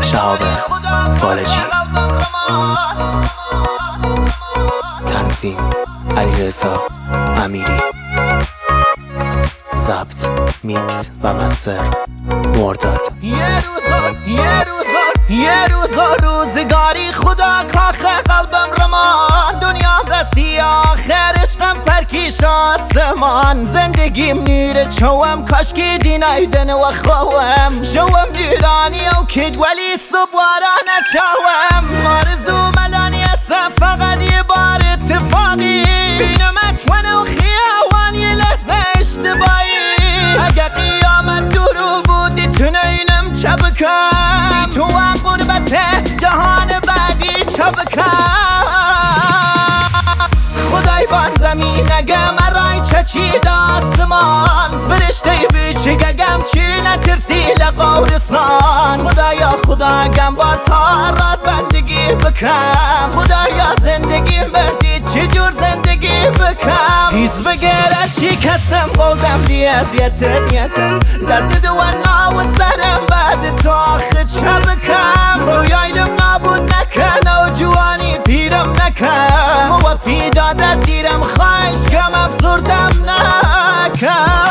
شهاب فالجی، تنظیم علیرضا امیری، ضبط میکس و مستر مرداد. یه روزا روزگاری خدا کاخ قلبم رمان، دنیام رسی آخر عشقم پرکیش آسمان. زندگیم نیره چوم کاشکی دینایدن و خوام، شوم نیرانی و کد ولی صبوارا نچوم. آرزو ملانی هستم فقط یه بار اتفاقی، بینمت و خیاوان یه لحظه اشتباهی. اگه قیامت درو بودی تنینم چه بکم، تو غربت جهان بعدی چه بکم. خدای بان زمین اگه مرای چچید آسمان، فرشته بیچگم چی نترسی لقورستان. خدایا خدا گم تا رات بندگی بکم، خدایا زندگی بردی چجور زندگی بکم. هیز بگره چی کسم قولدم دی اذیتت یکم، درد دوانا و سرم بعد تو آخه چه بکم. رویایدم نابود نکن و جوانی پیرم نکن، و پیدادت دیرم خواهش کم افزردم نکن.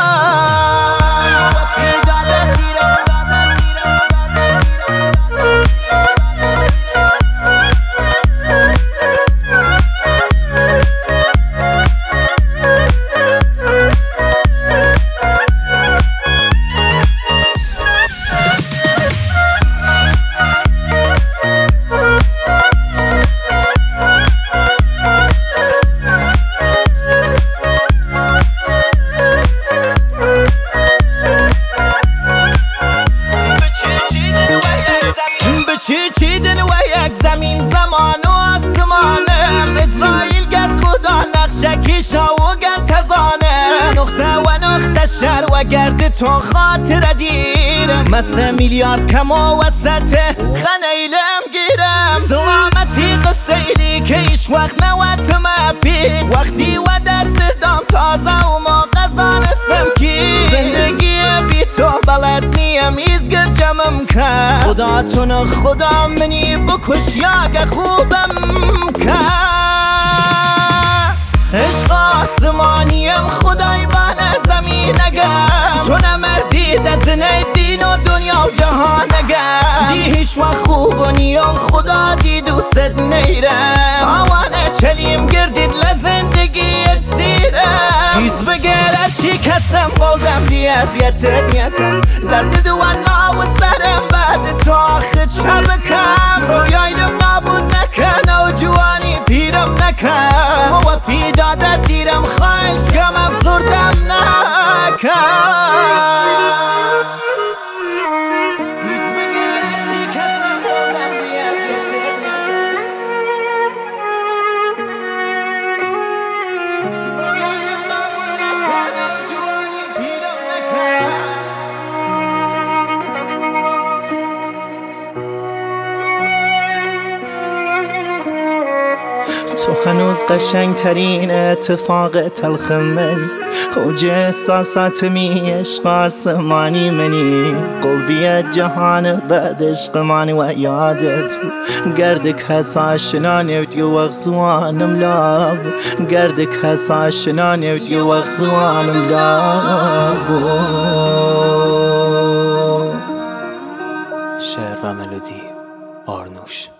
چیدن و یک زمین زمان و آسمانم، اسرائیل گرد خدا نقشه کشا و گرد تزانم. نقطه و نقطه شر و گرد تو خاطر دیرم، مثل میلیارد کم و وسط خنیلم گیرم. سلامتی قصه ایلی که ایش وقت نواتم اپید، وقتی و دست دام تازه و ما قزانستم کی. زندگی بی تو بلد نیم ایزگر جمم کن، خدا تون خدا منی بکش یا خوبم کن. عشق آسمانیم خدای بانه زمین اگم، تو نمردی دزنه دین و دنیا و جهان اگم. دی هیچ و خوب و نیم خدا دی دوست نیرم، تاوانه چلیم گردید لزندگی اکسیرم. هیز بگره چی کسم قولدم دی اذیتت یکم، درد دوانا و سرم بعد تو آخه چه بکم. رویایدم نابود نکن و جوانی پیرم نکن، و پیدادت دیرم خواهش کم افزردم نکن. تو هنوز قشنگ ترین اتفاق تلخ منی، اوج احساسات می عشق آسمانی منی. قلبی جهان بعد عشق مانی و یادت گردک هس آشنانه و دیو اغزوانم لاب، گردک هس آشنانه و دیو اغزوانم لاب. شعر و ملودی آرنوش.